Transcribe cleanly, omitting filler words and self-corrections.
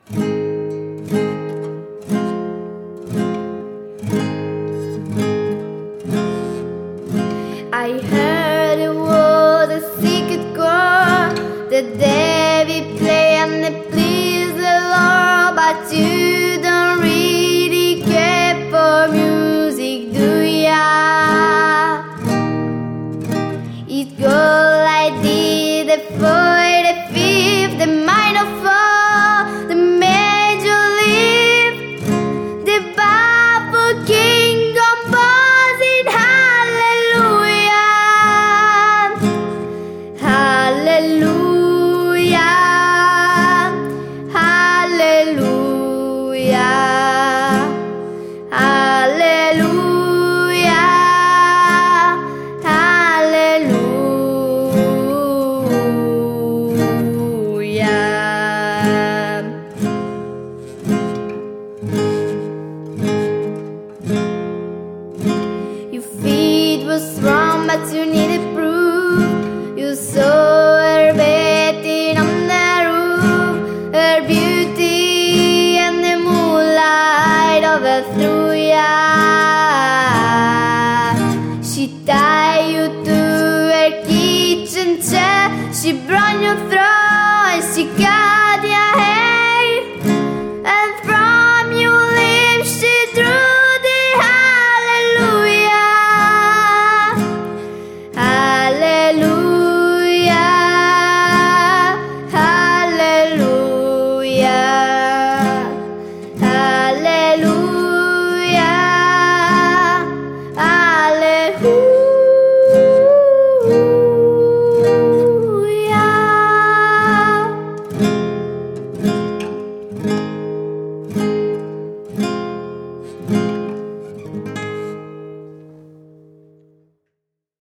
I heard it was a secret chord the day we play and it please the Lord, but you don't really care for music, do ya? It goes like this: the fourth, the fifth, the minor fall, the major lift, the baffled king composing hallelujah, hallelujah, hallelujah, hallelujah, hallelujah. Your feet was wrong, but you needed proof. You saw her bathing on the roof, her beauty and the moonlight overthrew ya. She tied you to her kitchen chair, she brought you through, and she got